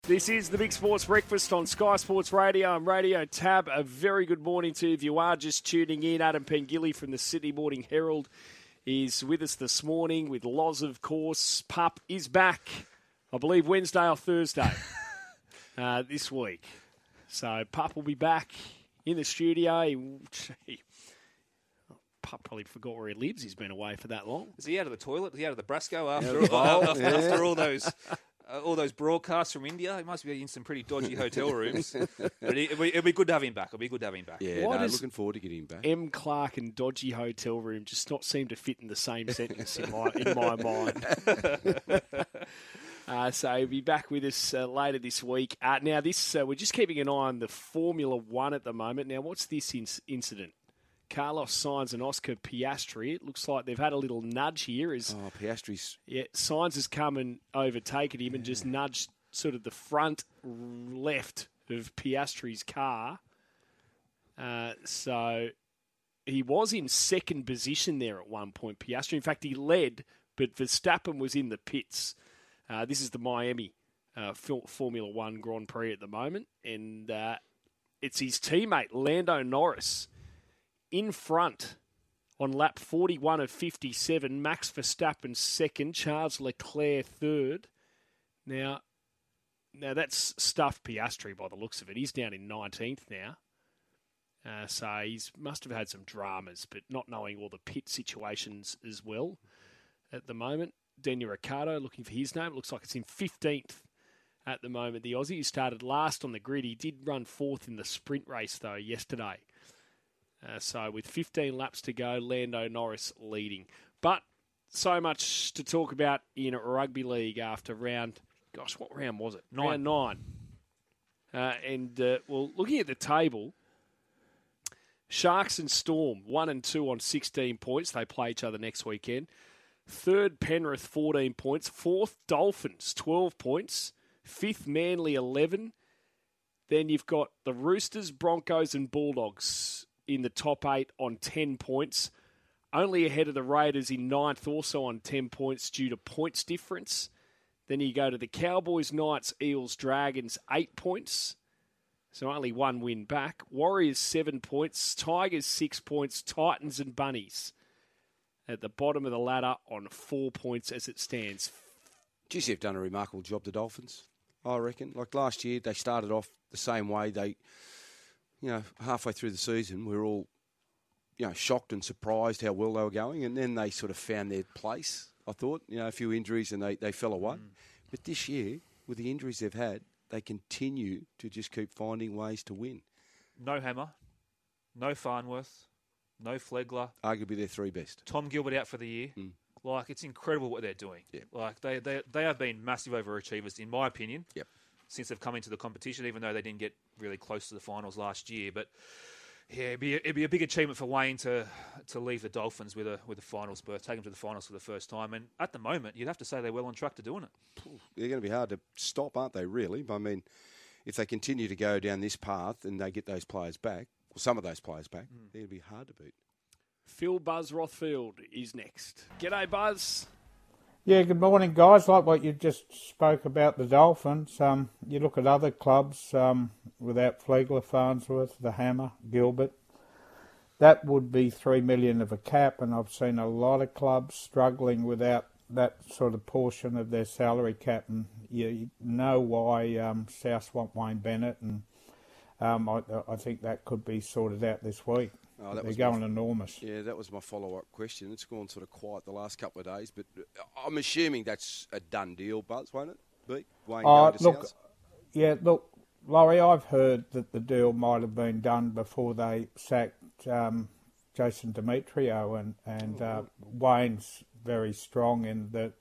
This is the Big Sports Breakfast on Sky Sports Radio and Radio Tab. A very good morning to you. If you are just tuning in, Adam Pengilly from the Sydney Morning Herald is with us this morning with Loz, of course. Pup is back, I believe, Wednesday or Thursday this week. So Pup will be back in the studio. Pup probably forgot where he lives. He's been away for that long. Is he out of the toilet? Is he out of the Brasco after all those broadcasts from India? He must be in some pretty dodgy hotel rooms. But it'll be good to have him back. Yeah, looking forward to getting him back. M. Clark and dodgy hotel room just not seem to fit in the same sentence in my mind. So he'll be back with us later this week. Now, we're just keeping an eye on the Formula One at the moment. Now, what's this incident? Carlos Sainz and Oscar Piastri. It looks like they've had a little nudge here. Piastri's... Yeah, Sainz has come and overtaken him and just nudged sort of the front left of Piastri's car. So he was in second position there at one point, Piastri. In fact, he led, but Verstappen was in the pits. This is the Miami Formula One Grand Prix at the moment. And it's his teammate, Lando Norris, in front on lap 41 of 57, Max Verstappen second, Charles Leclerc third. Now that's stuffed Piastri by the looks of it. He's down in 19th now. So he must have had some dramas, but not knowing all the pit situations as well at the moment. Daniel Ricciardo looking for his name. It looks like it's in 15th at the moment. The Aussie, who started last on the grid. He did run fourth in the sprint race, though, yesterday. So with 15 laps to go, Lando Norris leading. But so much to talk about in rugby league after round... Gosh, what round was it? Round 9. Looking at the table, Sharks and Storm, 1 and 2 on 16 points. They play each other next weekend. Third, Penrith, 14 points. Fourth, Dolphins, 12 points. Fifth, Manly, 11. Then you've got the Roosters, Broncos and Bulldogs in the top 8 on 10 points. Only ahead of the Raiders in 9th, also on 10 points due to points difference. Then you go to the Cowboys, Knights, Eels, Dragons, 8 points. So only one win back. Warriors, 7 points. Tigers, 6 points. Titans and Bunnies at the bottom of the ladder on 4 points as it stands. Geez, they've done a remarkable job, the Dolphins, I reckon. Like last year, they started off the same way. They... halfway through the season, we were all, shocked and surprised how well they were going, and then they sort of found their place, I thought. A few injuries, and they fell away. But this year, with the injuries they've had, they continue to just keep finding ways to win. No Hammer, no Farnworth, no Flegler. Arguably their three best. Tom Gilbert out for the year. It's incredible what they're doing. Yep. They have been massive overachievers, in my opinion. Yep. Since they've come into the competition, even though they didn't get really close to the finals last year. But yeah, it'd be a big achievement for Wayne to leave the Dolphins with a finals berth, take them to the finals for the first time. And at the moment, you'd have to say they're well on track to doing it. They're going to be hard to stop, aren't they, really? I mean, if they continue to go down this path and they get those players back, or some of those players back, they're going to be hard to beat. Phil Buzz Rothfield is next. G'day, Buzz. Yeah, good morning, guys. Like what you just spoke about the Dolphins, you look at other clubs without Flegler, Farnsworth, the Hammer, Gilbert. That would be $3 million of a cap, and I've seen a lot of clubs struggling without that sort of portion of their salary cap. And you know why South want Wayne Bennett, and I think that could be sorted out this week. They're going enormous. Yeah, that was my follow-up question. It's gone sort of quiet the last couple of days, but I'm assuming that's a done deal, Buzz, won't it be? Wayne going to South? Yeah, look, Laurie, I've heard that the deal might have been done before they sacked Jason Demetrio, and Wayne's very strong in that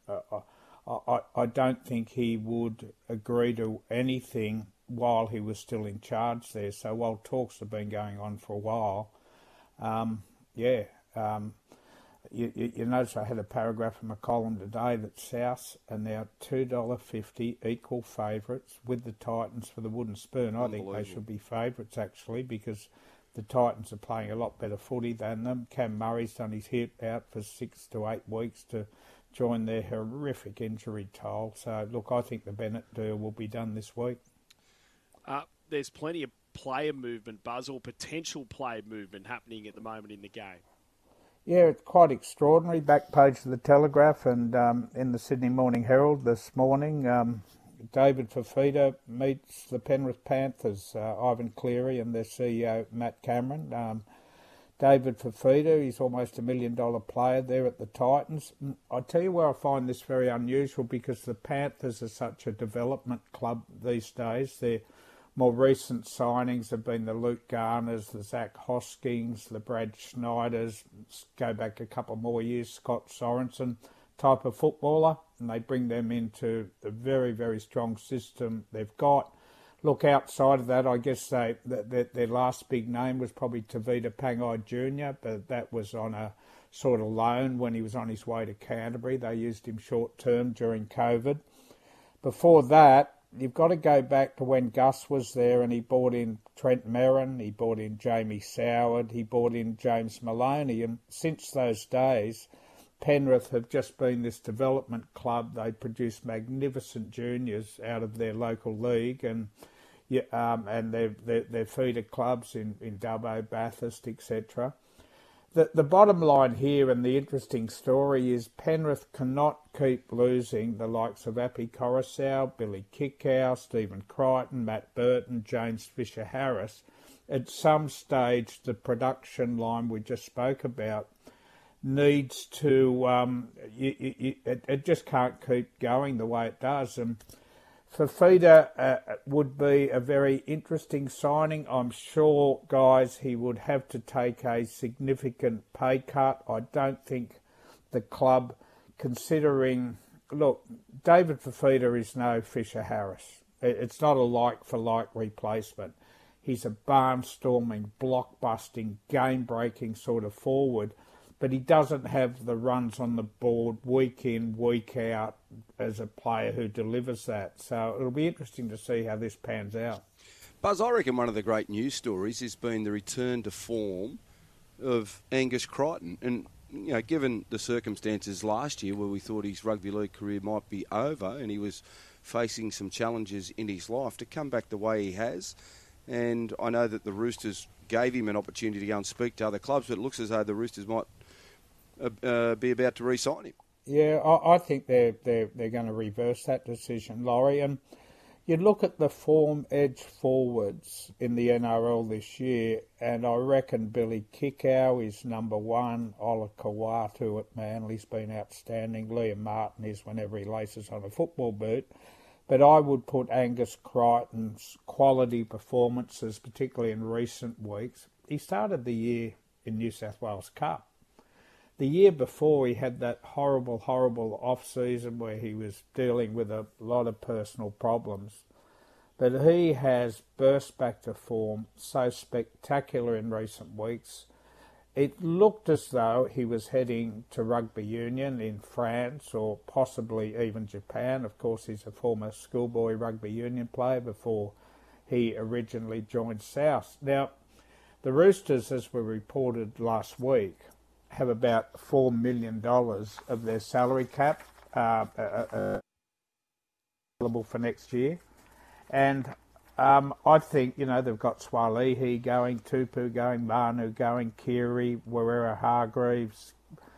I don't think he would agree to anything while he was still in charge there. So while talks have been going on for a while, you notice I had a paragraph in my column today that South are now $2.50 equal favourites with the Titans for the wooden spoon. I think they should be favourites, actually, because the Titans are playing a lot better footy than them. Cam Murray's done his hit out for 6 to 8 weeks to join their horrific injury toll. So, look, I think the Bennett deal will be done this week. There's plenty of player movement, Buzz, or potential player movement happening at the moment in the game. Yeah, it's quite extraordinary. Back page of the Telegraph and in the Sydney Morning Herald this morning, David Fifita meets the Penrith Panthers, Ivan Cleary and their CEO Matt Cameron. David Fifita, he's almost $1 million player there at the Titans. I tell you where I find this very unusual, because the Panthers are such a development club these days. Their more recent signings have been the Luke Garners, the Zach Hoskins, the Brad Schneiders, go back a couple more years, Scott Sorensen type of footballer, and they bring them into the very, very strong system they've got. Look, outside of that, I guess their last big name was probably Tavita Pangai Jr., but that was on a sort of loan when he was on his way to Canterbury. They used him short-term during COVID. Before that, you've got to go back to when Gus was there, and he brought in Trent Merrin, he brought in Jamie Soward, he brought in James Maloney, and since those days, Penrith have just been this development club. They produce magnificent juniors out of their local league, and their feeder clubs in Dubbo, Bathurst, etc. The bottom line here, and the interesting story, is Penrith cannot keep losing the likes of Api Coruscant, Billy Kickow, Stephen Crichton, Matt Burton, James Fisher-Harris. At some stage, the production line we just spoke about needs to, it just can't keep going the way it does. And Fifita would be a very interesting signing. I'm sure, guys, he would have to take a significant pay cut. I don't think the club, considering, look, David Fifita is no Fisher-Harris. It's not a like-for-like replacement. He's a barnstorming, block-busting, game-breaking sort of forward, but he doesn't have the runs on the board week in, week out as a player who delivers that. So it'll be interesting to see how this pans out. Buzz, I reckon one of the great news stories has been the return to form of Angus Crichton. And, you know, given the circumstances last year where we thought his rugby league career might be over and he was facing some challenges in his life, to come back the way he has. And I know that the Roosters gave him an opportunity to go and speak to other clubs, but it looks as though the Roosters might be about to re-sign him. Yeah, I think they're going to reverse that decision, Laurie. And you look at the form edge forwards in the NRL this year, and I reckon Billy Kickow is number one. Ola Kawatu at Manly's been outstanding. Liam Martin is whenever he laces on a football boot. But I would put Angus Crichton's quality performances, particularly in recent weeks. He started the year in New South Wales Cup. The year before, he had that horrible off-season where he was dealing with a lot of personal problems. But he has burst back to form so spectacular in recent weeks. It looked as though he was heading to rugby union in France or possibly even Japan. Of course, he's a former schoolboy rugby union player before he originally joined South. Now, the Roosters, as we reported last week, have about $4 million of their salary cap available for next year. And I think, you know, they've got Swalihi going, Tupu going, Manu going, Kiri, Warera Hargreaves.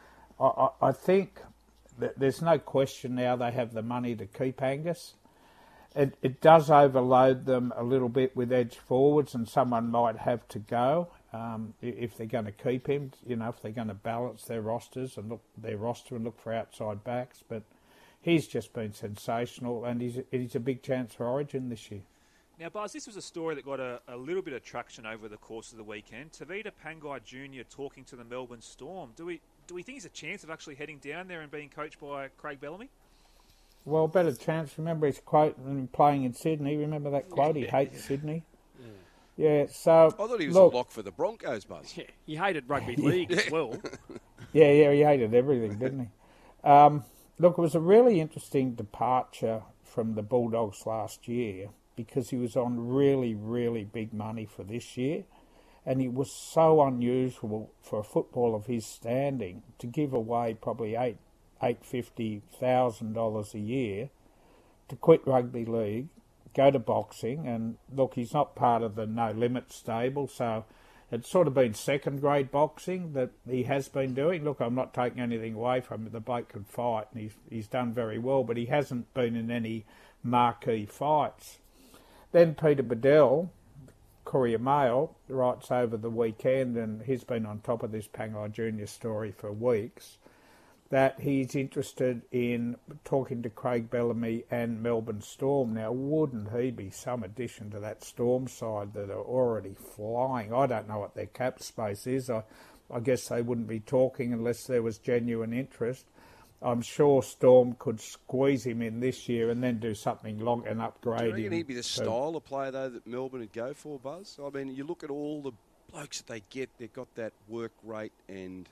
I think that there's no question now they have the money to keep Angus. It does overload them a little bit with edge forwards, and someone might have to go if they're going to keep him. You know, if they're going to balance their rosters and look for outside backs. But he's just been sensational, and he's a big chance for Origin this year. Now, Buzz, this was a story that got a little bit of traction over the course of the weekend. Tavita Pangai Jr. talking to the Melbourne Storm. Do we think he's a chance of actually heading down there and being coached by Craig Bellamy? Well, better chance. Remember his quote when playing in Sydney. Remember that quote? He hates Sydney. Yeah, so... I thought he was a lock for the Broncos, Buzz. Yeah, he hated rugby league as well. Yeah, he hated everything, didn't he? Look, it was a really interesting departure from the Bulldogs last year because he was on really, really big money for this year. And it was so unusual for a football of his standing to give away probably $850,000 a year to quit rugby league, go to boxing, and look, he's not part of the No Limit stable, so it's sort of been second-grade boxing that he has been doing. Look, I'm not taking anything away from it. The bloke can fight, and he's done very well, but he hasn't been in any marquee fights. Then Peter Bedell, Courier Mail, writes over the weekend, and he's been on top of this Pangai Junior story for weeks, that he's interested in talking to Craig Bellamy and Melbourne Storm. Now, wouldn't he be some addition to that Storm side that are already flying? I don't know what their cap space is. I guess they wouldn't be talking unless there was genuine interest. I'm sure Storm could squeeze him in this year and then do something long and upgrade him. Do you reckon he'd be the style of player, though, that Melbourne would go for, Buzz? I mean, you look at all the blokes that they get, they've got that work rate and...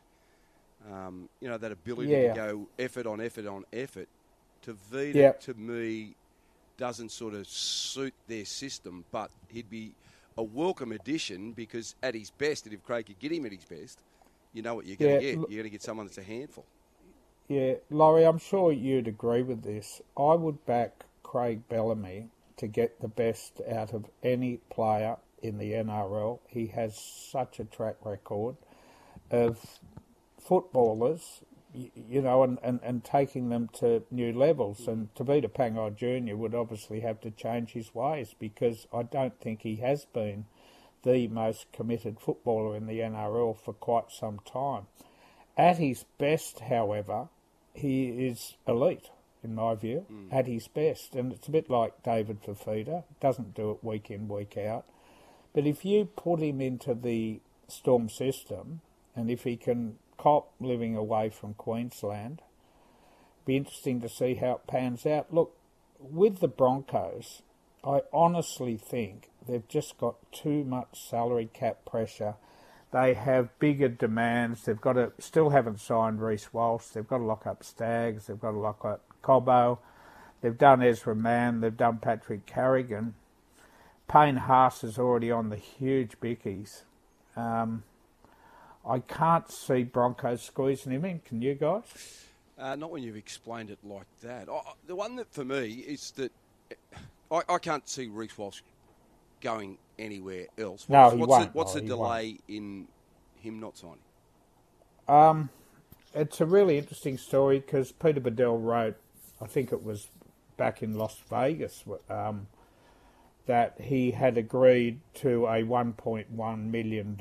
that ability to go effort on effort on effort. Tavita, to me, doesn't sort of suit their system, but he'd be a welcome addition because at his best, and if Craig could get him at his best, you know what you're going to get. You're going to get someone that's a handful. Yeah, Laurie, I'm sure you'd agree with this. I would back Craig Bellamy to get the best out of any player in the NRL. He has such a track record of footballers, and taking them to new levels. And Tavita Pangai Jr. would obviously have to change his ways because I don't think he has been the most committed footballer in the NRL for quite some time. At his best, however, he is elite, in my view, at his best. And it's a bit like David Fifita, doesn't do it week in, week out. But if you put him into the Storm system, and if he can cop living away from Queensland, be interesting to see how it pans out. Look, with the Broncos, I honestly think they've just got too much salary cap pressure. They have bigger demands. They've got to still haven't signed Reece Walsh. They've got to lock up Staggs. They've got to lock up Cobbo. They've done Ezra Mann. They've done Patrick Carrigan. Payne Haas is already on the huge bickies. I can't see Broncos squeezing him in. Can you guys? Not when you've explained it like that. The one that for me is that I can't see Reece Walsh going anywhere else. What's the delay in him not signing? It's a really interesting story because Peter Bedell wrote, I think it was back in Las Vegas, that he had agreed to a $1.1 million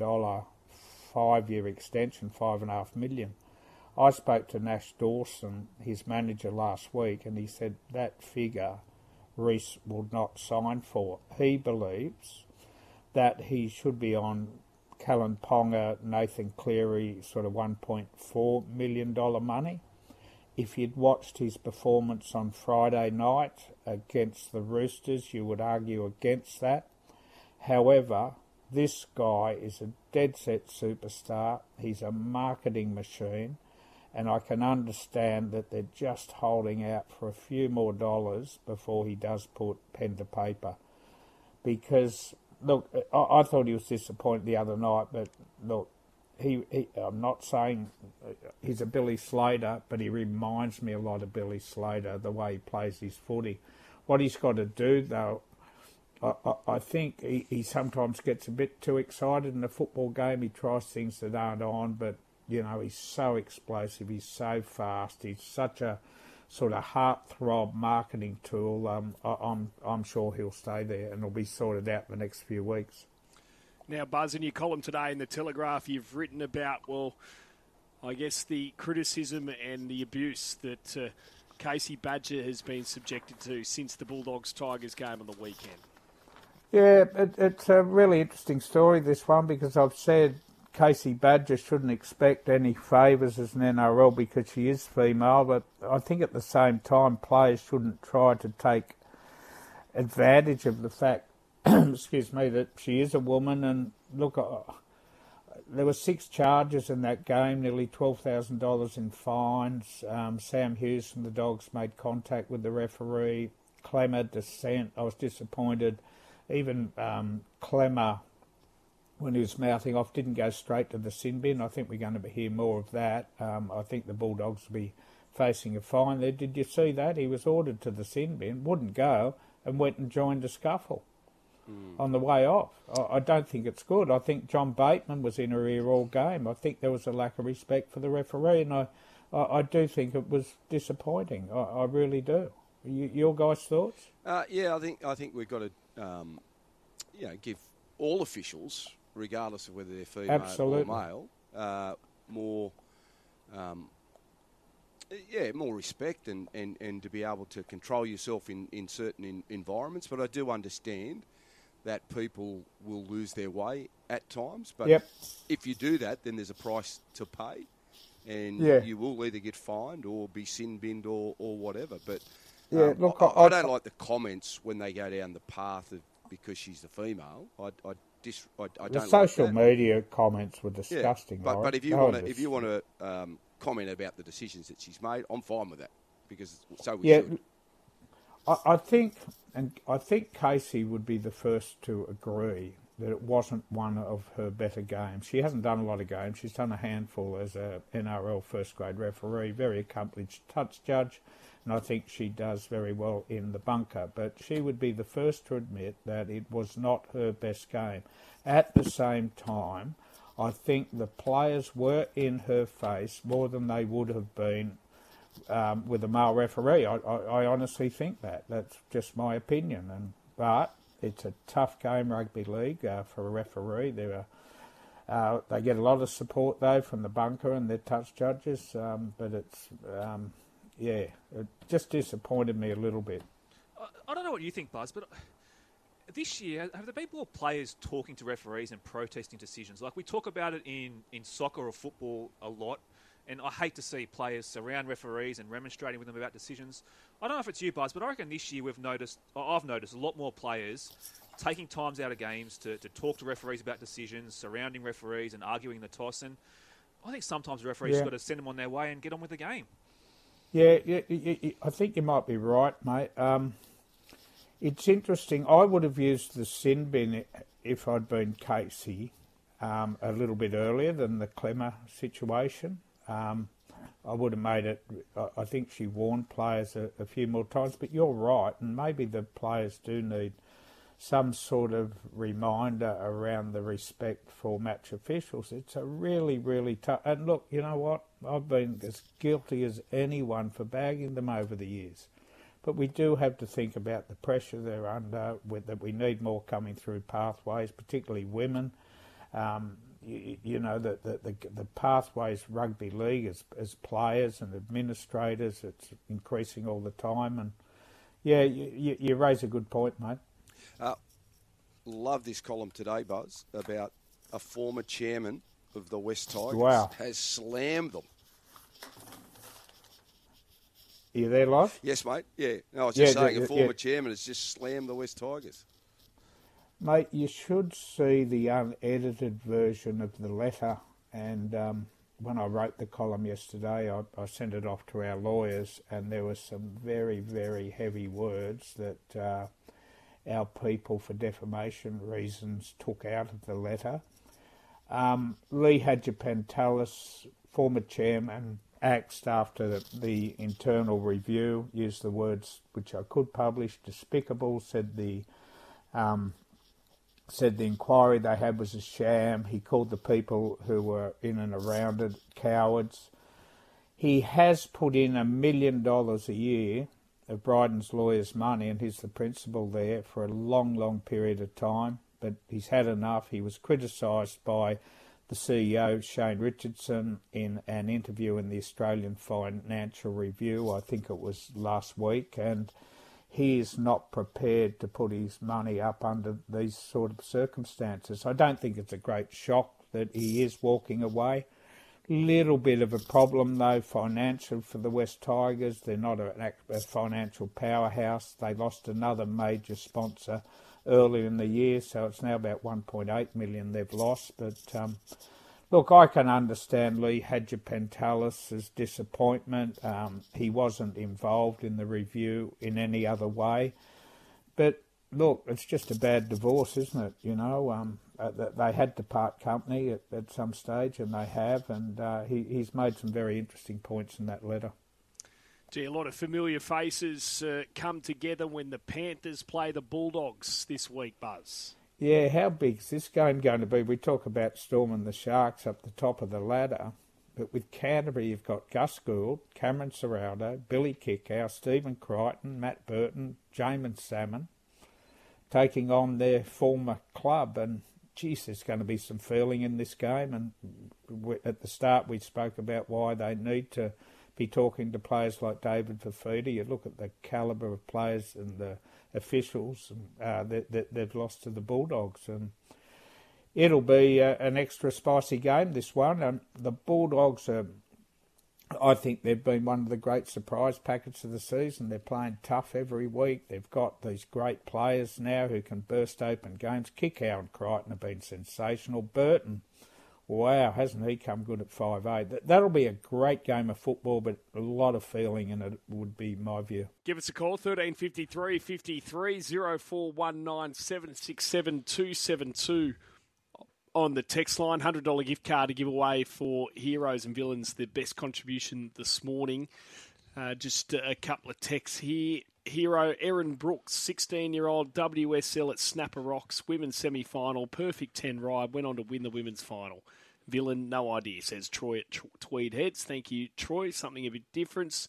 5-year extension, $5.5 million. I spoke to Nash Dawson, his manager, last week, and he said that figure Reece will not sign for. He believes that he should be on Callan Ponga, Nathan Cleary, sort of $1.4 million money. If you'd watched his performance on Friday night against the Roosters, you would argue against that. However, this guy is a dead-set superstar. He's a marketing machine, and I can understand that they're just holding out for a few more dollars before he does put pen to paper. Because, look, I thought he was disappointed the other night, but look, I'm not saying he's a Billy Slater, but he reminds me a lot of Billy Slater, the way he plays his footy. What he's got to do, though, I think he sometimes gets a bit too excited in a football game. He tries things that aren't on, but, he's so explosive, he's so fast, he's such a sort of heartthrob marketing tool. I'm sure he'll stay there and it'll be sorted out in the next few weeks. Now, Buzz, in your column today in The Telegraph, you've written about, I guess the criticism and the abuse that Casey Badger has been subjected to since the Bulldogs-Tigers game on the weekend. Yeah, it's a really interesting story, this one, because I've said Casey Badger shouldn't expect any favours as an NRL because she is female, but I think at the same time players shouldn't try to take advantage of the fact, excuse me, that she is a woman. And look, there were 6 charges in that game, nearly $12,000 in fines. Sam Hughes from the Dogs made contact with the referee. Clemmer dissent. I was disappointed. Even Clemmer, when he was mouthing off, didn't go straight to the sin bin. I think we're going to hear more of that. I think the Bulldogs will be facing a fine there. Did you see that? He was ordered to the sin bin, wouldn't go, and went and joined a scuffle on the way off. I don't think it's good. I think John Bateman was in her ear all game. I think there was a lack of respect for the referee, and I do think it was disappointing. I really do. Your guys' thoughts? Yeah, I think we've got to give all officials, regardless of whether they're female or male, more respect and to be able to control yourself in certain environments. But I do understand that people will lose their way at times. But if you do that, then there's a price to pay. And you will either get fined or be sin-binned or whatever. But look, I don't like the comments when they go down the path of because she's a female. I don't the social like media comments were disgusting. Yeah, but if you want to comment about the decisions that she's made, I'm fine with that because so we should. I think Casey would be the first to agree that it wasn't one of her better games. She hasn't done a lot of games. She's done a handful as a NRL first grade referee, very accomplished touch judge, and I think she does very well in the bunker. But she would be the first to admit that it was not her best game. At the same time, I think the players were in her face more than they would have been with a male referee. I honestly think that. That's just my opinion. But it's a tough game, rugby league, for a referee. They get a lot of support, though, from the bunker and their touch judges. But it's, it just disappointed me a little bit. I don't know what you think, Buzz, but this year, have there been more players talking to referees and protesting decisions? Like, we talk about it in soccer or football a lot, and I hate to see players surround referees and remonstrating with them about decisions. I don't know if it's you, Buzz, but I reckon this year I've noticed a lot more players taking times out of games to talk to referees about decisions, surrounding referees and arguing the toss. And I think sometimes referees have got to send them on their way and get on with the game. Yeah, I think you might be right, mate. It's interesting. I would have used the sin bin if I'd been Casey a little bit earlier than the Clemmer situation. I would have made it. I think she warned players a few more times, but you're right, and maybe the players do need some sort of reminder around the respect for match officials. It's a really, really tough. And look, you know what? I've been as guilty as anyone for bagging them over the years. But we do have to think about the pressure they're under, that we need more coming through pathways, particularly women. The pathways rugby league as players and administrators, it's increasing all the time. And you raise a good point, mate. Love this column today, Buzz, about a former chairman of the West Tigers has slammed them. Are you there, Love? Yes, mate. Yeah. No, I was just saying a former chairman has just slammed the West Tigers. Mate, you should see the unedited version of the letter. And when I wrote the column yesterday, I sent it off to our lawyers, and there were some very, very heavy words that our people, for defamation reasons, took out of the letter. Lee Hadjipantelis, former chairman, axed after the internal review, used the words which I could publish, despicable, said the inquiry they had was a sham. He called the people who were in and around it cowards. He has put in $1 million a year of Bryden's lawyers' money, and he's the principal there for a long, long period of time, but he's had enough. He was criticised by the CEO, Shane Richardson, in an interview in the Australian Financial Review, I think it was last week, and he is not prepared to put his money up under these sort of circumstances. I don't think it's a great shock that he is walking away. Little bit of a problem, though, financial for the West Tigers. They're not a financial powerhouse. They lost another major sponsor earlier in the year, so it's now about 1.8 million they've lost. But look, I can understand Lee Hadjipantelis' disappointment. He wasn't involved in the review in any other way. But look, it's just a bad divorce, isn't it? You know, they had to part company at some stage, and they have. And he's made some very interesting points in that letter. Gee, a lot of familiar faces come together when the Panthers play the Bulldogs this week, Buzz. Yeah, how big's this game going to be? We talk about Storm and the Sharks up the top of the ladder, but with Canterbury you've got Gus Gould, Cameron Ciraldo, Billy Kickow, Stephen Crichton, Matt Burton, Jamin Salmon taking on their former club, and geez, there's going to be some feeling in this game. And at the start we spoke about why they need to be talking to players like David Fafita. You look at the calibre of players and the officials that they've lost to the Bulldogs, and it'll be an extra spicy game, this one. And the Bulldogs I think they've been one of the great surprise packets of the season. They're playing tough every week. They've got these great players now who can burst open games. Kickow and Crichton have been sensational. Burton, wow, hasn't he come good at 5'8"? That'll be a great game of football, but a lot of feeling in it would be my view. Give us a call, 1353 53 0419 767 272 on the text line. $100 gift card to give away for Heroes and Villains, the best contribution this morning. Just a couple of texts here. Hero Erin Brooks, 16-year-old WSL at Snapper Rocks, women's semi-final, perfect 10 ride, went on to win the women's final. Villain, no idea, says Troy at Tweed Heads. Thank you, Troy. Something a bit different.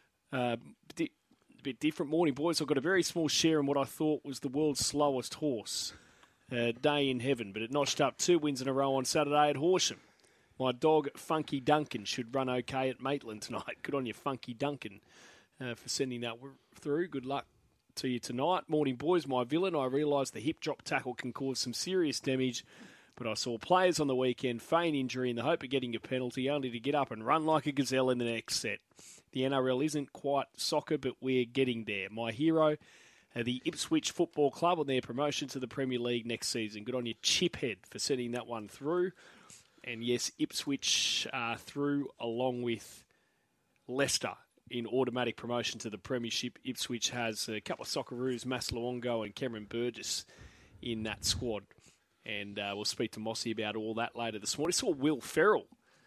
Morning, boys. I've got a very small share in what I thought was the world's slowest horse. Day in heaven, but it notched up 2 wins in a row on Saturday at Horsham. My dog, Funky Duncan, should run okay at Maitland tonight. Good on you, Funky Duncan, for sending that through. Good luck to you tonight. Morning, boys. My villain, I realised the hip drop tackle can cause some serious damage, but I saw players on the weekend feign injury in the hope of getting a penalty, only to get up and run like a gazelle in the next set. The NRL isn't quite soccer, but we're getting there. My hero, the Ipswich Football Club, on their promotion to the Premier League next season. Good on you, Chiphead, for sending that one through. And yes, Ipswich are through along with Leicester in automatic promotion to the Premiership. Ipswich has a couple of Socceroos, Mas Luongo and Cameron Burgess in that squad. And we'll speak to Mossy about all that later this morning. I saw Will Ferrell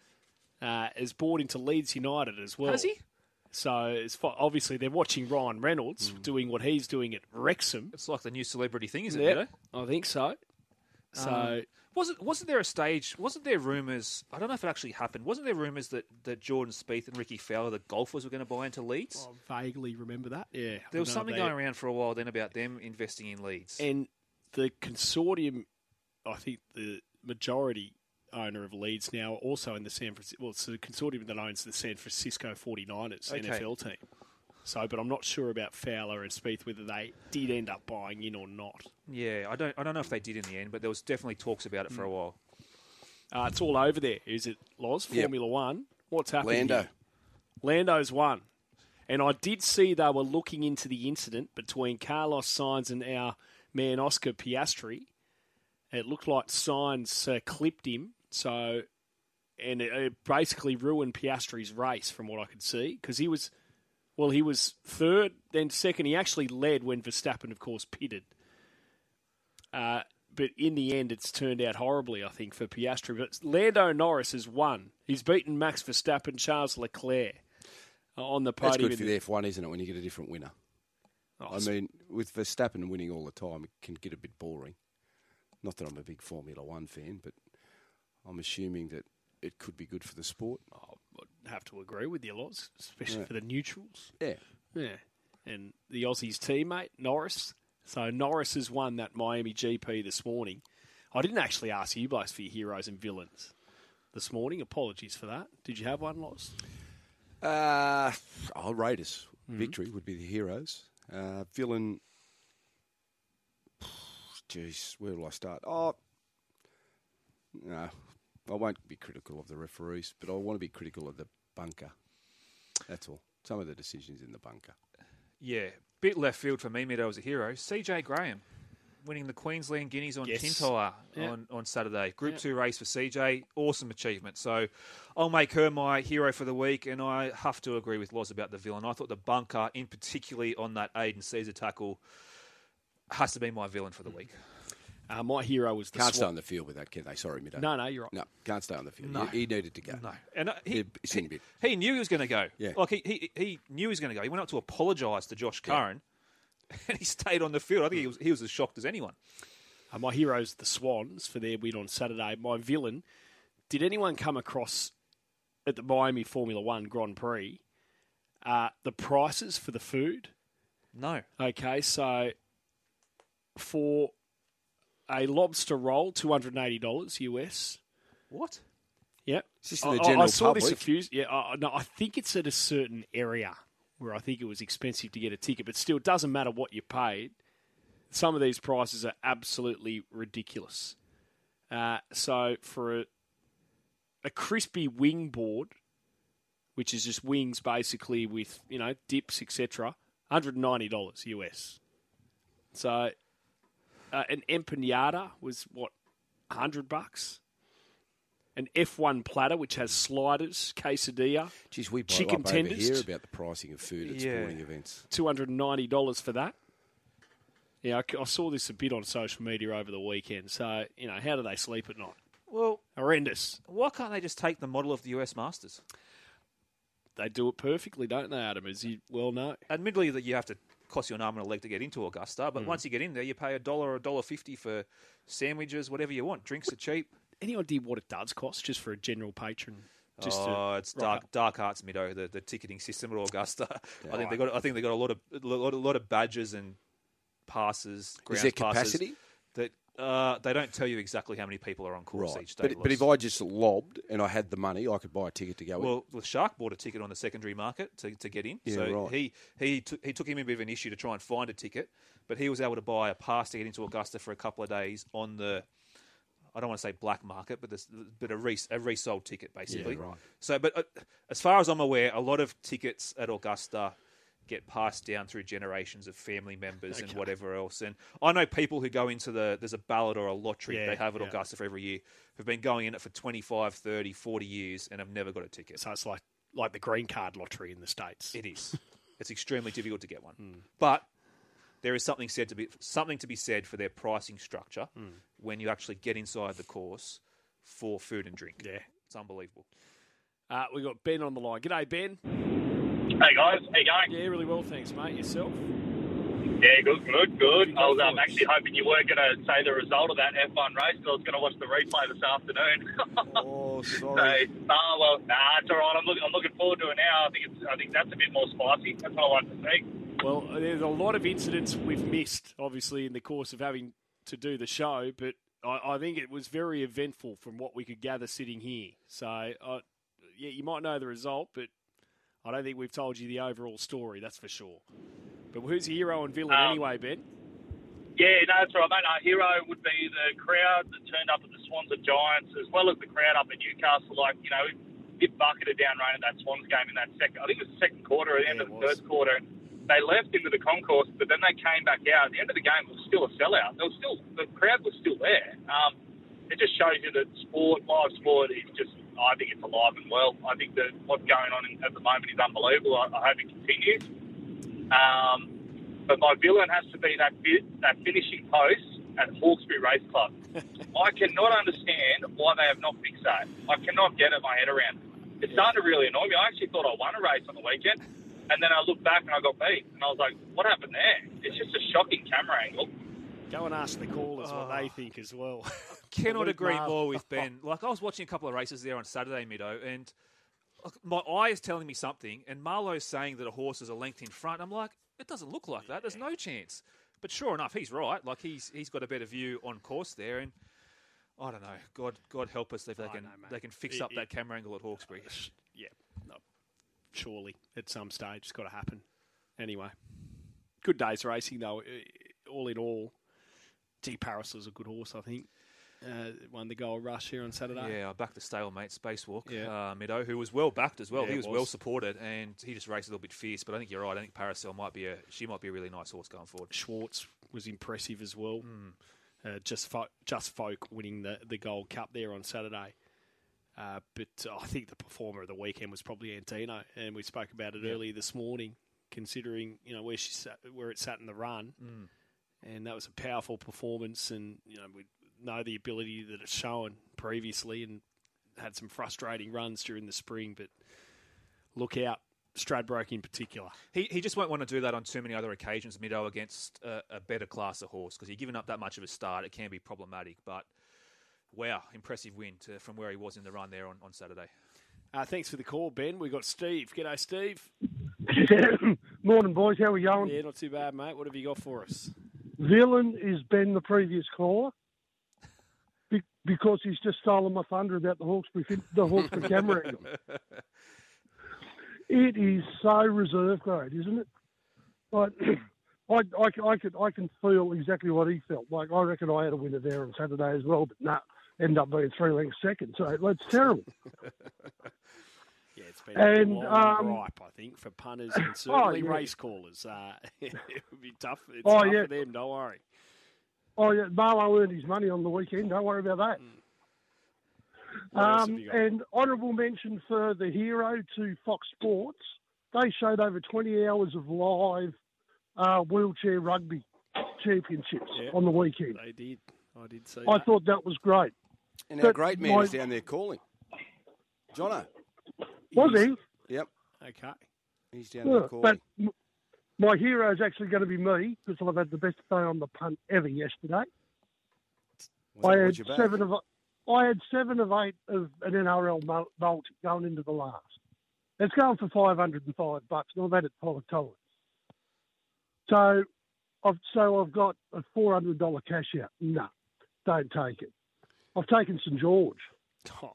is bought into Leeds United as well. Has he? So it's obviously they're watching Ryan Reynolds doing what he's doing at Wrexham. It's like the new celebrity thing, isn't Yep, it? I think so. So Wasn't there a stage? Wasn't there rumours? I don't know if it actually happened. Wasn't there rumours that Jordan Spieth and Ricky Fowler, the golfers, were going to buy into Leeds? I vaguely remember that. Yeah, There was something going around for a while then about them investing in Leeds. And the consortium, I think the majority owner of Leeds now, also in the San Francisco. Well, it's the consortium that owns the San Francisco 49ers NFL team. So, but I'm not sure about Fowler and Spieth whether they did end up buying in or not. Yeah, I don't know if they did in the end, but there was definitely talks about it for a while. It's all over there, is it, Loz? Yep. Formula One. What's happening? Lando. Here? Lando's won. And I did see they were looking into the incident between Carlos Sainz and our man Oscar Piastri. It looked like Sainz clipped him, and it basically ruined Piastri's race from what I could see, because he was third, then second. He actually led when Verstappen, of course, pitted. But in the end, it's turned out horribly, I think, for Piastri. But Lando Norris has won. He's beaten Max Verstappen, Charles Leclerc on the podium. That's good for the F1, isn't it, when you get a different winner? I mean, with Verstappen winning all the time, it can get a bit boring. Not that I'm a big Formula One fan, but I'm assuming that it could be good for the sport. I'd have to agree with you, Loz, especially for the neutrals. Yeah. Yeah. And the Aussies teammate, Norris. So Norris has won that Miami GP this morning. I didn't actually ask you both for your heroes and villains this morning. Apologies for that. Did you have one, Loz? Raiders. Victory would be the heroes. Villain... Jeez, where will I start? No, I won't be critical of the referees, but I want to be critical of the bunker. That's all. Some of the decisions in the bunker. Yeah, bit left field for me, Meadow as a hero. CJ Graham winning the Queensland Guineas on Kintyre on Saturday. Group 2 race for CJ. Awesome achievement. So I'll make her my hero for the week, and I have to agree with Loz about the villain. I thought the bunker, in particularly on that Aiden Caesar tackle, has to be my villain for the week. My hero was the Can't stay Swan. on the field with that, can they? Sorry, Middo. No, you're right. No, can't stay on the field. No. He needed to go. No, and Sin bit. he knew he was going to go. Yeah. Like he knew he was going to go. He went up to apologise to Josh Curran, and he stayed on the field. I think he was as shocked as anyone. My hero's the Swans for their win on Saturday. My villain, did anyone come across at the Miami Formula One Grand Prix the prices for the food? No. Okay, so for a lobster roll, $280 US. What? Yep. Is this in the general I saw this a public? few. Yeah, no, I think it's at a certain area where I think it was expensive to get a ticket, but still, it doesn't matter what you paid. Some of these prices are absolutely ridiculous. So for a crispy wing board, which is just wings basically with, dips, etc., $190 US. So an empanada was, $100? An F1 platter, which has sliders, quesadilla, Geez, we blow chicken up over tenders. here about the pricing of food at sporting events. $290 for that. Yeah, I saw this a bit on social media over the weekend. So, how do they sleep at night? Well, Horrendous. why can't they just take the model of the US Masters? They do it perfectly, don't they, Adam, as you well know. Admittedly, that you have to cost you an arm and a leg to get into Augusta, but once you get in there, you pay $1 or $1.50 for sandwiches, whatever you want. Drinks are cheap. Any idea what it does cost just for a general patron? It's dark arts, Middo, the ticketing system at Augusta. Yeah. I think they got a lot of badges and passes. Is there grounds passes capacity? That they don't tell you exactly how many people are on course Right. each day. But if I just lobbed and I had the money, I could buy a ticket to go in. Well, Shark bought a ticket on the secondary market to get in. Yeah, so right. he took him a bit of an issue to try and find a ticket, but he was able to buy a pass to get into Augusta for a couple of days on the, I don't want to say black market, but a resold ticket basically. Yeah, right. So, but as far as I'm aware, a lot of tickets at Augusta get passed down through generations of family members and whatever else. And I know people who go into there's a ballot or a lottery they have at Augusta for every year, who've been going in it for 25, 30, 40 years and have never got a ticket. So it's like the green card lottery in the States. It is. It's extremely difficult to get one. But there is something to be said for their pricing structure when you actually get inside the course for food and drink. Yeah. It's unbelievable. We got Ben on the line. G'day, Ben. Hey guys, how you going? Yeah, really well, thanks, mate. Yourself? Yeah, good. I was actually hoping you weren't going to say the result of that F1 race, because I was going to watch the replay this afternoon. Oh, sorry. it's all right. I'm looking forward to it now. I think that's a bit more spicy. That's what I like to see. Well, there's a lot of incidents we've missed, obviously, in the course of having to do the show, but I think it was very eventful from what we could gather sitting here. So, you might know the result, but I don't think we've told you the overall story, that's for sure. But who's the hero and villain anyway, Ben? Yeah, no, that's right, mate. Our hero would be the crowd that turned up at the Swans and Giants, as well as the crowd up at Newcastle. It bucketed down rain at that Swans game in that second. I think it was the second quarter, at the end of the first quarter. They left into the concourse, but then they came back out. At the end of the game, it was still a sellout. The crowd was still there. It just shows you that live sport is just, I think it's alive and well. I think that what's going on at the moment is unbelievable. I hope it continues. But my villain has to be that finishing post at Hawkesbury Race Club. I cannot understand why they have not fixed that. I cannot get my head around it. It's starting to really annoy me. I actually thought I won a race on the weekend, and then I looked back and I got beat. And I was like, what happened there? It's just a shocking camera angle. Go and ask the callers what they think as well. Cannot agree more with Ben. I was watching a couple of races there on Saturday, Middo, and my eye is telling me something, and Marlowe's saying that a horse is a length in front. I'm like, it doesn't look like that. There's no chance. But sure enough, he's right. He's got a better view on course there, and I don't know. God help us if they can fix up that camera angle at Hawkesbury. Yeah, no, surely at some stage it's got to happen. Anyway, good day's racing though. All in all, G. Paris was a good horse, I think. Won the Gold Rush here on Saturday. Yeah, I backed the stablemate Spacewalk, Yeah. Middo, who was well backed as well. Yeah, he was was. well supported, and he just raced a little bit fierce. But I think you're right. I think Paracel might be a really nice horse going forward. Schwartz was impressive as well. Just Folk winning the Gold Cup there on Saturday. But I think the performer of the weekend was probably Antino, and we spoke about it earlier this morning. Considering where it sat in the run, And that was a powerful performance, and we know the ability that it's shown previously, and had some frustrating runs during the spring. But look out, Stradbroke in particular. He just won't want to do that on too many other occasions, Middo, against a better class of horse, because you're giving up that much of a start, it can be problematic. But wow, impressive win from where he was in the run there on Saturday. Thanks for the call, Ben. We got Steve. G'day, Steve. Morning, boys. How are we going? Yeah, not too bad, mate. What have you got for us? Villain is Ben, the previous caller, because he's just stolen my thunder about the Hawkesbury camera angle. It is so reserve grade, isn't it? Like, I can feel exactly what he felt. Like, I reckon I had a winner there on Saturday as well, but ended up being 3 lengths second. So it's terrible. Yeah, it's been a long gripe, I think, for punters and certainly race callers. It would be tough. It's tough for them, don't worry. Oh, yeah, Marlowe earned his money on the weekend. Don't worry about that. And honourable mention for the hero to Fox Sports. They showed over 20 hours of live wheelchair rugby championships on the weekend. They did. I did see I thought that was great. And our great man is down there calling. Jono. Was he? Yep. Okay. He's down there calling. But my hero is actually going to be me, because I've had the best day on the punt ever yesterday. I had 7 of 8 of an NRL multi going into the last. It's going for $505, and I've had it 5 times. So I've got a $400 cash out. No, don't take it. I've taken St George. Oh.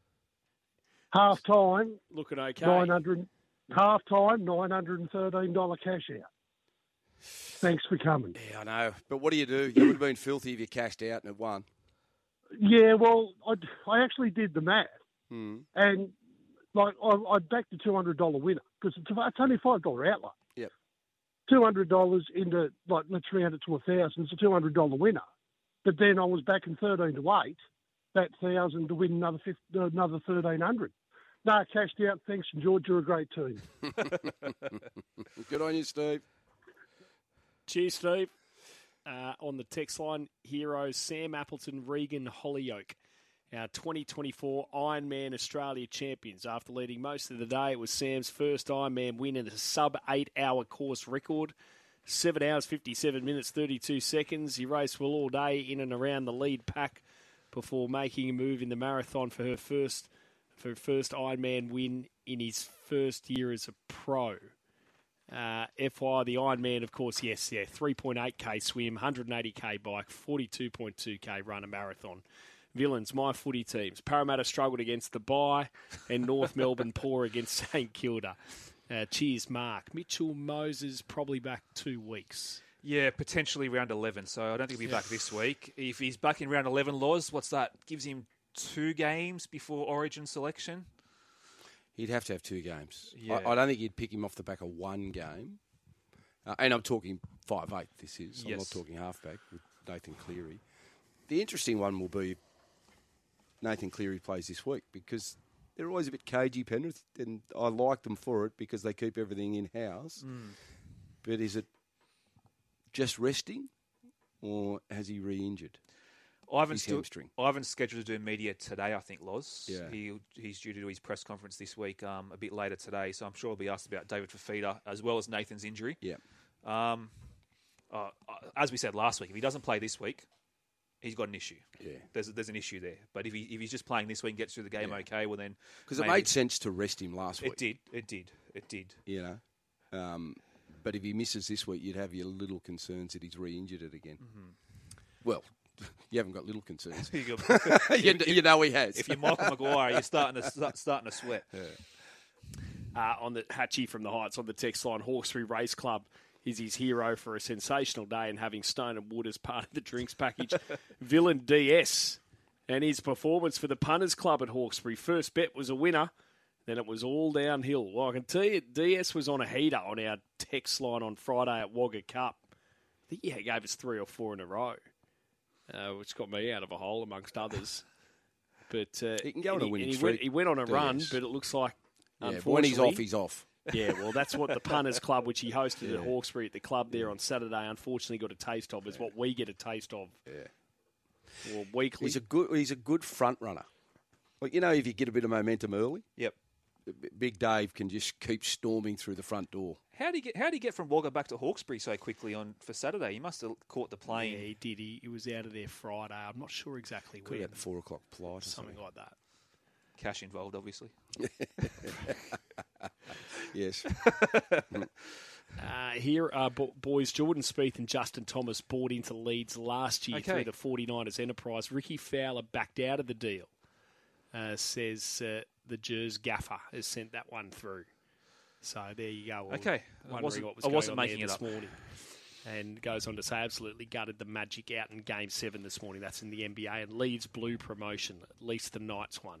Half time. Looking okay. Half time, $913 cash out. Thanks for coming. Yeah, I know. But what do? You would have been filthy if you cashed out and it won. Yeah, well, I actually did the math. Mm. And I backed the $200 winner, because it's only a $5 outlay. Yep. $200 into, let's round it to 1,000. It's a $200 winner. But then I was backing 13 to 8, that 1,000 to win another 1,300. No, cashed out. Thanks, and George, you're a great team. Good on you, Steve. Cheers, Steve. On the text line, heroes Sam Appleton, Regan Hollyoak, our 2024 Ironman Australia champions. After leading most of the day, it was Sam's first Ironman win in a sub-8-hour course record. 7 hours, 57 minutes, 32 seconds. He raced well all day in and around the lead pack before making a move in the marathon for her first Ironman win in his first year as a pro. FY, the Ironman, of course, 3.8k swim, 180k bike, 42.2k run, a marathon. Villains, my footy teams. Parramatta struggled against the bye, and North Melbourne poor against St Kilda. Cheers, Mark. Mitchell Moses probably back 2 weeks. Yeah, potentially round 11, so I don't think he'll be back this week. If he's back in round 11, Loz, what's that? Gives him 2 games before Origin selection? He'd have to have 2 games. Yeah. I don't think you'd pick him off the back of 1 game. And I'm talking 5'8", this is. I'm not talking halfback with Nathan Cleary. The interesting one will be if Nathan Cleary plays this week, because they're always a bit cagey, Penrith, and I like them for it because they keep everything in-house. Mm. But is it just resting, or has he re-injured? Ivan's scheduled to do media today, I think, Loz. Yeah. He's due to do his press conference this week a bit later today, so I'm sure he'll be asked about David Fifita as well as Nathan's injury. Yeah. As we said last week, if he doesn't play this week, he's got an issue. Yeah. There's an issue there. But if he's just playing this week and gets through the game okay, well then... Because it made sense to rest him last week. It did. You know? But if he misses this week, you'd have your little concerns that he's re-injured it again. Mm-hmm. Well... You haven't got little concerns. you know he has. If you're Michael Maguire, you're starting to sweat. Yeah. On the Hatchie from the Heights on the text line, Hawkesbury Race Club is his hero for a sensational day and having Stone and Wood as part of the drinks package. Villain DS and his performance for the Punters Club at Hawkesbury. First bet was a winner, then it was all downhill. Well, I can tell you, DS was on a heater on our text line on Friday at Wagga Cup. I think he gave us 3 or 4 in a row. Which got me out of a hole, amongst others. But he can go on a winning streak. He went on a run, but it looks like, unfortunately... But when he's off, he's off. Yeah, well, that's what the Punters Club, which he hosted at Hawkesbury at the club there on Saturday, unfortunately got a taste of, is what we get a taste of. Yeah. Or weekly. He's a good front runner. Like, if you get a bit of momentum early, Yep. Big Dave can just keep storming through the front door. How did he get from Wagga back to Hawkesbury so quickly for Saturday? He must have caught the plane. Yeah, he did. He was out of there Friday. I'm not sure exactly Could when. have had the 4 o'clock flight or Something like that. Cash involved, obviously. Yes. Here are boys Jordan Spieth and Justin Thomas bought into Leeds last year through the 49ers enterprise. Ricky Fowler backed out of the deal, says the Jers gaffer has sent that one through. So there you go. Okay. I wasn't making it this up. morning. And goes on to say absolutely gutted the Magic out in Game 7 this morning. That's in the NBA. And Leeds blue promotion, at least the Knights one.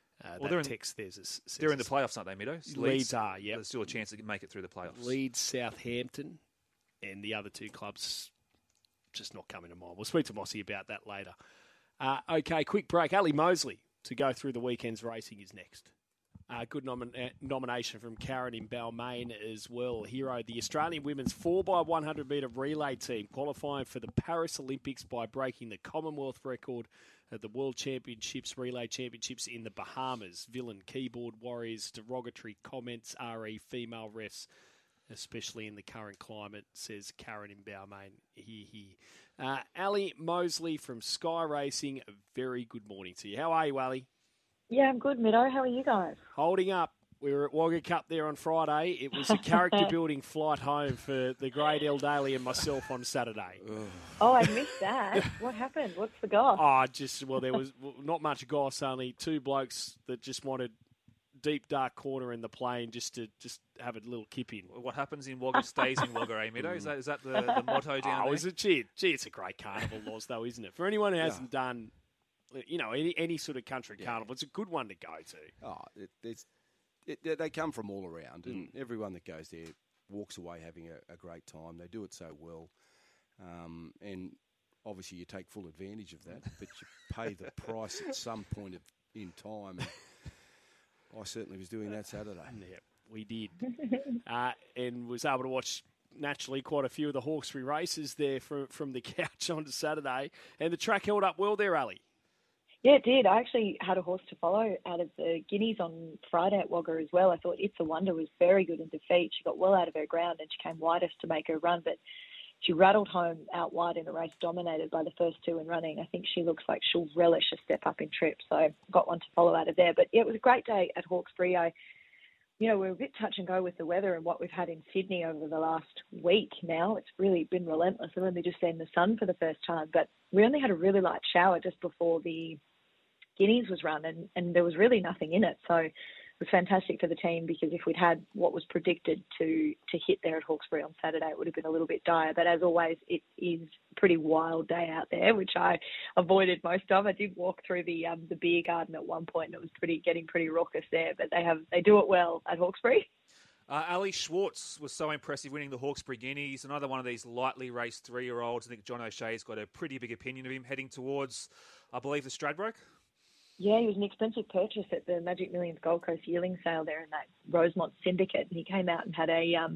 They're in the playoffs, aren't they, Middo? Leeds are, yeah. There's still a chance to make it through the playoffs. Leeds, Southampton, and the other two clubs just not coming to mind. We'll speak to Mossy about that later. Okay, quick break. Ali Mosley to go through the weekend's racing is next. Good nomination from Karen in Balmain as well. Hero, the Australian women's 4x100 metre relay team qualifying for the Paris Olympics by breaking the Commonwealth record at the World Championships, Relay Championships in the Bahamas. Villain keyboard warriors, derogatory comments, RE female refs, especially in the current climate, says Karen in Balmain. Ali Mosley from Sky Racing, a very good morning to you. How are you, Ali? Yeah, I'm good, Middo. How are you guys? Holding up. We were at Wagga Cup there on Friday. It was a character-building flight home for the great El Daly and myself on Saturday. Oh, I missed that. What happened? What's the goss? There was not much goss, only two blokes that just wanted deep, dark corner in the plane just to have a little kip in. What happens in Wagga stays in Wagga, eh, Middo? Is that the motto down there? It's a great carnival, Laws, though, isn't it? For anyone who hasn't done, any sort of country carnival, it's a good one to go to. They come from all around, and everyone that goes there walks away having a great time. They do it so well, and obviously you take full advantage of that, but you pay the price at some point in time. And I certainly was doing that Saturday. Yeah, we did, and was able to watch naturally quite a few of the Hawkesbury races there from the couch on Saturday, and the track held up well there, Ali. Yeah, it did. I actually had a horse to follow out of the Guineas on Friday at Wagga as well. I thought It's a Wonder was very good in defeat. She got well out of her ground and she came widest to make her run, but she rattled home out wide in a race dominated by the first two in running. I think she looks like she'll relish a step up in trip, so got one to follow out of there. But yeah, it was a great day at Hawkesbury. We're a bit touch and go with the weather and what we've had in Sydney over the last week now. It's really been relentless. I've only just seen the sun for the first time, but we only had a really light shower just before the Guineas was run, and there was really nothing in it. So it was fantastic for the team, because if we'd had what was predicted to hit there at Hawkesbury on Saturday, it would have been a little bit dire. But as always, it is a pretty wild day out there, which I avoided most of. I did walk through the beer garden at one point, and it was getting pretty raucous there. But they do it well at Hawkesbury. Ali Schwartz was so impressive winning the Hawkesbury Guineas. Another one of these lightly raced 3-year-olds. I think John O'Shea's got a pretty big opinion of him heading towards, I believe, the Stradbroke. Yeah, he was an expensive purchase at the Magic Millions Gold Coast yearling sale there in that Rosemont Syndicate. And he came out and had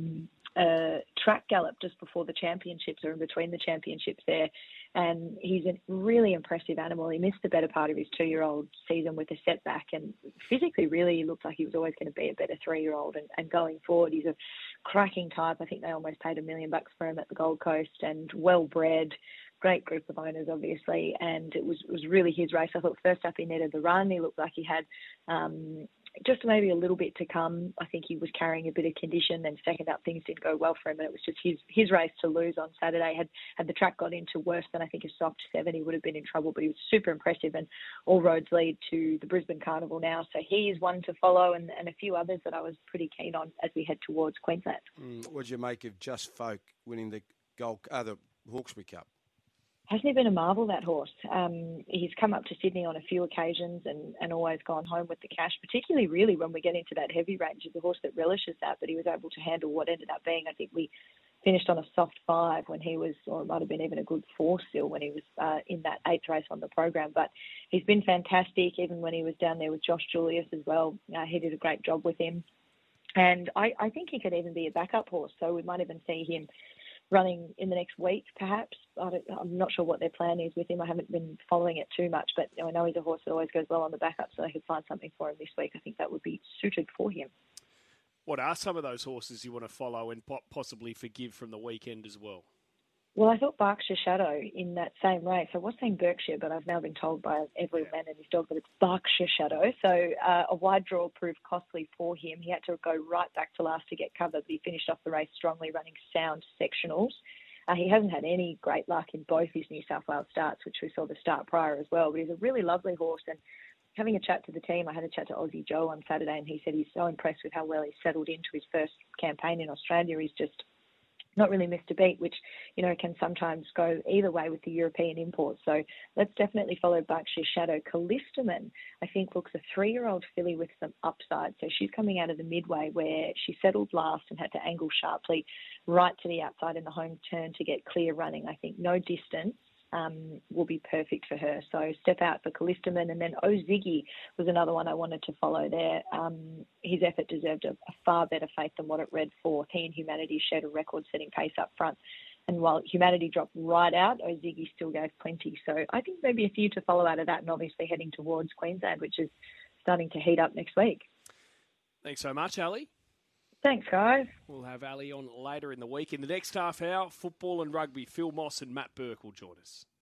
a track gallop just before the championships, or in between the championships there. And he's a really impressive animal. He missed the better part of his 2-year-old season with a setback, and physically really looked like he was always going to be a better 3-year-old. And going forward, he's a cracking type. I think they almost paid $1 million for him at the Gold Coast, and well-bred. Great group of owners, obviously, and it was really his race. I thought first up he needed the run. He looked like he had just maybe a little bit to come. I think he was carrying a bit of condition. Then second up, things didn't go well for him, and it was just his race to lose on Saturday. Had the track got into worse than I think a soft 7, he would have been in trouble, but he was super impressive, and all roads lead to the Brisbane Carnival now. So he is one to follow, and a few others that I was pretty keen on as we head towards Queensland. What did you make of Just Folk winning the Hawkesbury Cup? Hasn't he been a marvel, that horse? He's come up to Sydney on a few occasions and always gone home with the cash, particularly really when we get into that heavy range. He's a horse that relishes that, but he was able to handle what ended up being, I think we finished on a soft 5 when he was, or it might have been even a good 4 still when he was in that 8th race on the program. But he's been fantastic, even when he was down there with Josh Julius as well. He did a great job with him. And I think he could even be a backup horse, so we might even see him running in the next week, perhaps. I'm not sure what their plan is with him. I haven't been following it too much, but I know he's a horse that always goes well on the backup, so they could find something for him this week. I think that would be suited for him. What are some of those horses you want to follow and possibly forgive from the weekend as well? Well, I thought Berkshire Shadow in that same race. I was saying Berkshire, but I've now been told by every man and his dog that it's Berkshire Shadow. So a wide draw proved costly for him. He had to go right back to last to get covered, but he finished off the race strongly, running sound sectionals. He hasn't had any great luck in both his New South Wales starts, which we saw the start prior as well. But he's a really lovely horse. And having a chat to the team, I had a chat to Aussie Joe on Saturday, and he said he's so impressed with how well he's settled into his first campaign in Australia. He's just not really missed a beat, which, can sometimes go either way with the European imports. So let's definitely follow Berkshire Shadow. Callistoman, I think, looks a 3-year-old filly with some upside. So she's coming out of the midway where she settled last and had to angle sharply right to the outside in the home turn to get clear running. I think no distance will be perfect for her. So step out for Callistoman. And then Ziggy was another one I wanted to follow there. His effort deserved a far better fate than what it read forth. He and Humanity shared a record-setting pace up front. And while Humanity dropped right out, Ziggy still gave plenty. So I think maybe a few to follow out of that, and obviously heading towards Queensland, which is starting to heat up next week. Thanks so much, Ali. Thanks, guys. We'll have Ali on later in the week. In the next half hour, football and rugby. Phil Moss and Matt Burke will join us.